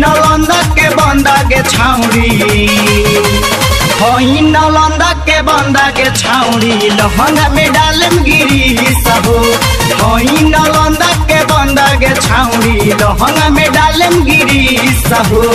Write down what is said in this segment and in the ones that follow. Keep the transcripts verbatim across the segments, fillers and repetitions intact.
नालंदा के बंदा के छाउरी हई नालंदा के बंदा के छाउरी लहंगा में डालम गिरी सबो हई नालंदा के बंदा के छाउरी लहंगा में डालम गिरी सबो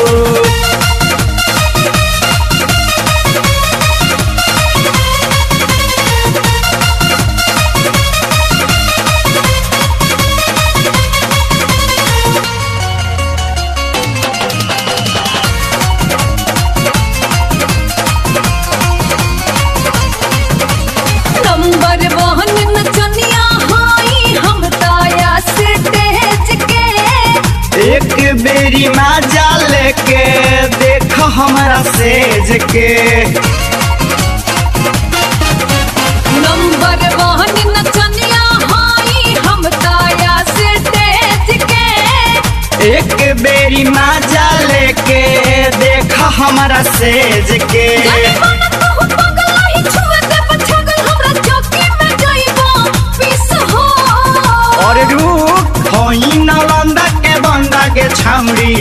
एक बेरी मजा लेके देख हमारा सेज के नंबर वन नचनिया हाई हम ताया से तेज के एक बेरी मजा लेके देख हमारा सेज के और रूप हई नालंदा के बंदा के छाउरी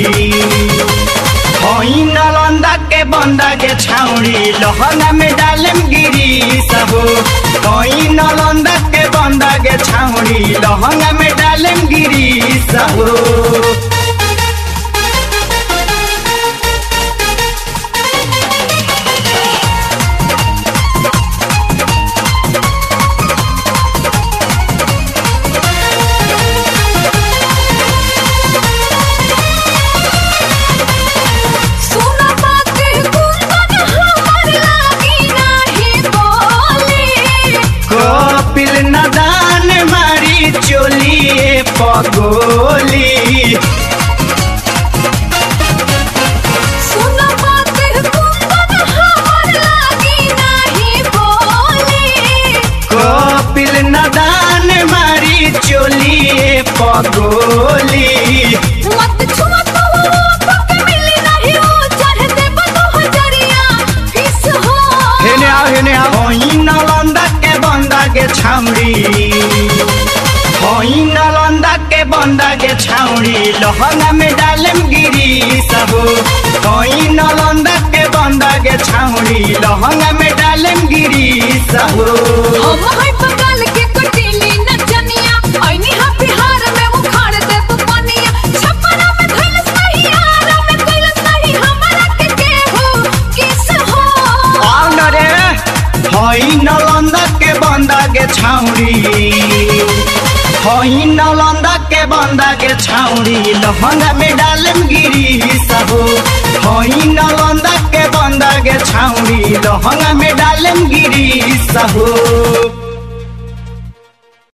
हई नालंदा के बंदा के छाउरी लहंगा में डालम गिरी सबो हई नालंदा के बंदा के छाउरी लहंगा में डालम गिरी सबो नदान मारी चोली पगोली सुना बात कुंदन हमर लागी नहीं बोली कपिल नदान मारी चोली पगोली मत छुआ तो पक मिली नहीं ओ चढ़ दे बतो हजरिया किस हो हेने आ हेने आ हई नालंदा के बंदा के छाउरी हई नालंदा के बंदा के छाउरी लहंगा में डालम गिरी सबो हई नालंदा के बंदा के छाउरी लहंगा में डालम गिरी सबो हम हई पगल के कटीली नचनिया आईनी हा बिहार में उखाड़ दे पनिया छपरा में धइल सही यार में कइल सही हमरा के केहू किस हो आउन रे हई नालंदा के बंदा के छाउरी हई नालंदा के बंदा के छाउरी लहंगा में डालम गिरी सबो हई नालंदा के बंदा के छाउरी लहंगा में डालम गिरी सबो।